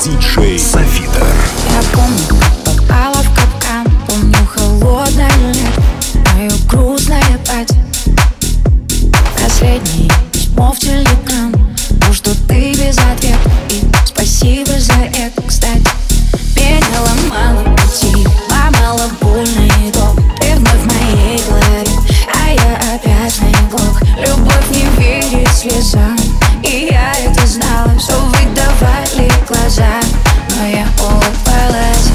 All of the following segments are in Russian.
Диджей Софитер. Я помню, как попала в капкан. Помню холодное лето, мое грустное платье. Последнее письмо в телеграм. То, что ты без ответа. И спасибо за это, кстати. Меня ломало пути, ломало больно и долго. Ты вновь в моей голове, а я опять на иглах. Любовь не верит слезам, и я это знала. Все выдавали глаза, но я улыбалась.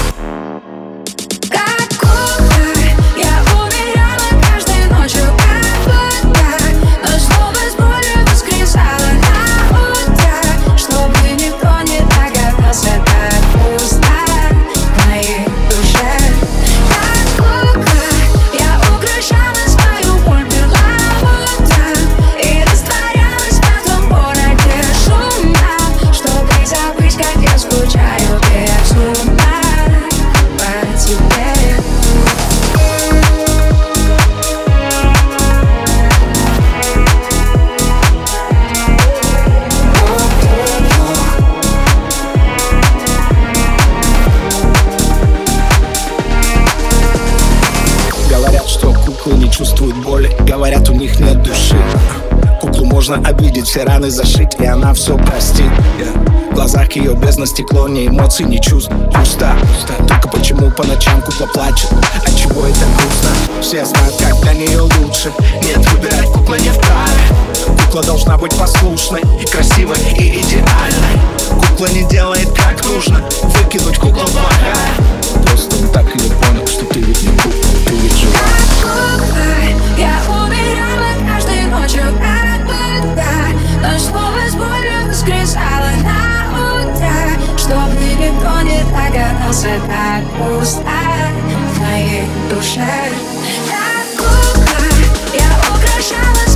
Как кукла, я умирала каждой ночью, как будто, но снова с болью воскресала на утро, чтобы никто не догадался, как пусто в моей душе. Как кукла, я украшала свою боль перламутром и растворялась в том городе шумно, чтобы забыть, как я скучаю безумно по тебе. Говорят, что куклы не чувствуют боли. Говорят, у них нет души. Куклу можно обидеть, все раны зашить, и она все простит. В глазах ее бездна стекло, ни эмоций, ни чувств. Пусто. Только почему по ночам кукла плачет? Отчего это грустно? Все знают, как для нее лучше. Нет, выбирать кукла не вправе. Кукла должна быть послушной, и красивой, и идеальной. Кукла не делает как нужно. Выкинуть куклу плохая. Просто так ее понял, что ты ведь не кукла, ты ведь жива. Как кукла, я умирала каждой ночью, как будто, но снова с болью воскресала на утро, чтобы никто не догадался, как пусто в моей душе. Как кукла, я украшала